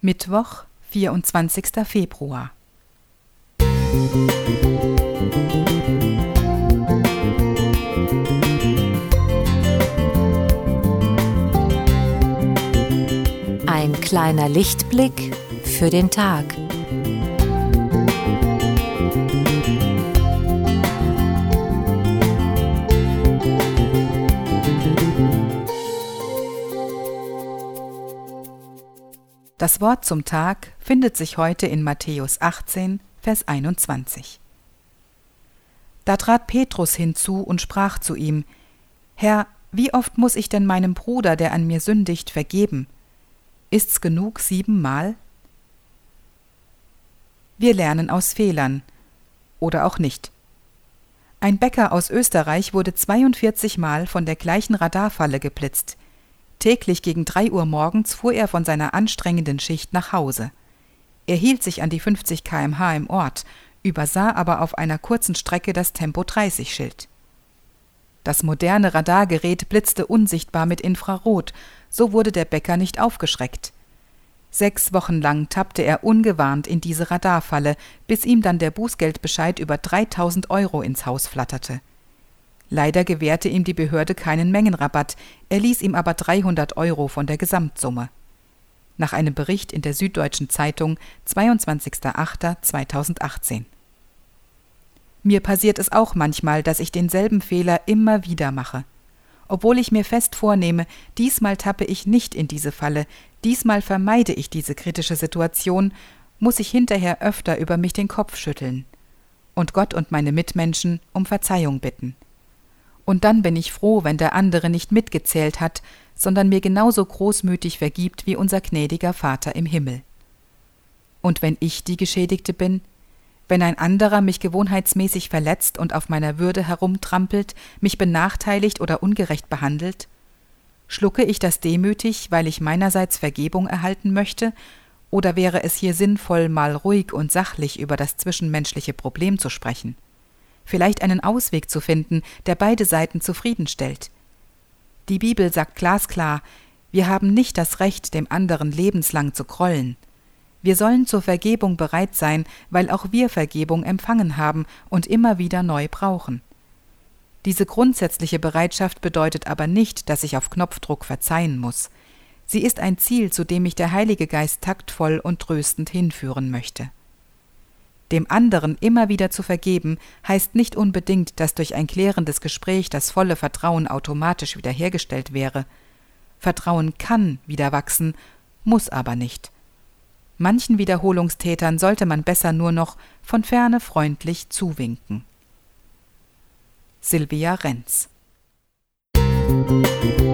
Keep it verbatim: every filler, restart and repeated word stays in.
Mittwoch, vierundzwanzigster Februar. Ein kleiner Lichtblick für den Tag. Das Wort zum Tag findet sich heute in Matthäus achtzehn, Vers einundzwanzig. Da trat Petrus hinzu und sprach zu ihm: Herr, wie oft muss ich denn meinem Bruder, der an mir sündigt, vergeben? Ist's genug siebenmal? Wir lernen aus Fehlern. Oder auch nicht. Ein Bäcker aus Österreich wurde zweiundvierzig Mal von der gleichen Radarfalle geblitzt. Täglich gegen drei Uhr morgens fuhr er von seiner anstrengenden Schicht nach Hause. Er hielt sich an die fünfzig Kilometer pro Stunde im Ort, übersah aber auf einer kurzen Strecke das Tempo dreißig Schild. Das moderne Radargerät blitzte unsichtbar mit Infrarot, so wurde der Bäcker nicht aufgeschreckt. Sechs Wochen lang tappte er ungewarnt in diese Radarfalle, bis ihm dann der Bußgeldbescheid über dreitausend Euro ins Haus flatterte. Leider gewährte ihm die Behörde keinen Mengenrabatt, er ließ ihm aber dreihundert Euro von der Gesamtsumme. Nach einem Bericht in der Süddeutschen Zeitung, zweiundzwanzigster achter zweitausendachtzehn. Mir passiert es auch manchmal, dass ich denselben Fehler immer wieder mache. Obwohl ich mir fest vornehme, diesmal tappe ich nicht in diese Falle, diesmal vermeide ich diese kritische Situation, muss ich hinterher öfter über mich den Kopf schütteln und Gott und meine Mitmenschen um Verzeihung bitten. Und dann bin ich froh, wenn der andere nicht mitgezählt hat, sondern mir genauso großmütig vergibt wie unser gnädiger Vater im Himmel. Und wenn ich die Geschädigte bin, wenn ein anderer mich gewohnheitsmäßig verletzt und auf meiner Würde herumtrampelt, mich benachteiligt oder ungerecht behandelt, schlucke ich das demütig, weil ich meinerseits Vergebung erhalten möchte, oder wäre es hier sinnvoll, mal ruhig und sachlich über das zwischenmenschliche Problem zu sprechen? Vielleicht einen Ausweg zu finden, der beide Seiten zufriedenstellt. Die Bibel sagt glasklar, wir haben nicht das Recht, dem anderen lebenslang zu grollen. Wir sollen zur Vergebung bereit sein, weil auch wir Vergebung empfangen haben und immer wieder neu brauchen. Diese grundsätzliche Bereitschaft bedeutet aber nicht, dass ich auf Knopfdruck verzeihen muss. Sie ist ein Ziel, zu dem mich der Heilige Geist taktvoll und tröstend hinführen möchte. Dem anderen immer wieder zu vergeben, heißt nicht unbedingt, dass durch ein klärendes Gespräch das volle Vertrauen automatisch wiederhergestellt wäre. Vertrauen kann wieder wachsen, muss aber nicht. Manchen Wiederholungstätern sollte man besser nur noch von ferne freundlich zuwinken. Silvia Renz.